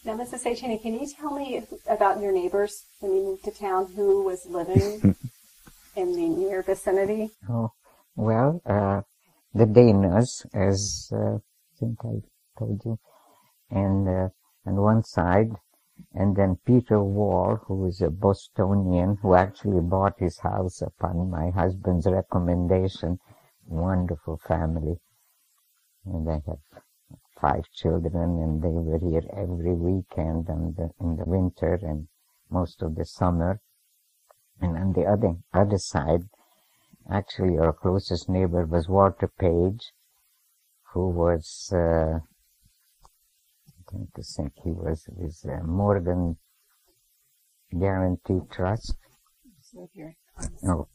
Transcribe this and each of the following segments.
Now, Mrs. Sachini, can you tell me about your neighbors when you moved to town? Who was living in the near vicinity? Oh, well, the Danas, as I think I told you, and on one side, and then Peter Wall, who is a Bostonian, who actually bought his house upon my husband's recommendation. Wonderful family. And they have 5 children, and they were here every weekend in the winter and most of the summer. And on the other side, actually our closest neighbor was Walter Page, who was, I'm trying to think, he was with Morgan Guarantee Trust. No.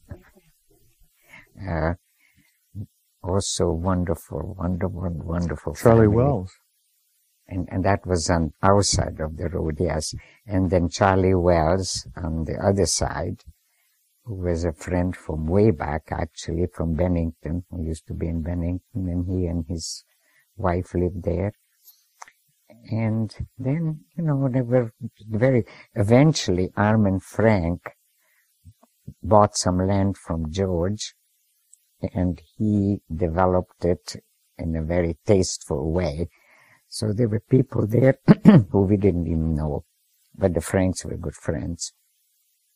Also wonderful Charlie family. Wells. And that was on our side of the road, yes. And then Charlie Wells on the other side, who was a friend from way back, actually, from Bennington, who used to be in Bennington, and he and his wife lived there. And then, they were eventually Armin Frank bought some land from George, and he developed it in a very tasteful way. So there were people there who we didn't even know, but the Franks were good friends.